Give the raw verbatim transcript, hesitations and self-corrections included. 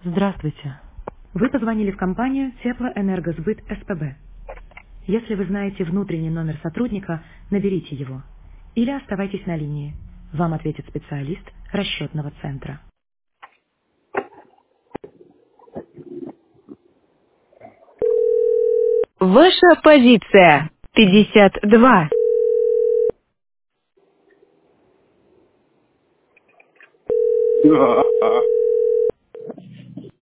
Здравствуйте. Вы позвонили в компанию Теплоэнергосбыт СПБ. Если вы знаете внутренний номер сотрудника, наберите его. Или оставайтесь на линии. Вам ответит специалист расчетного центра. Ваша позиция пятьдесят два. Да.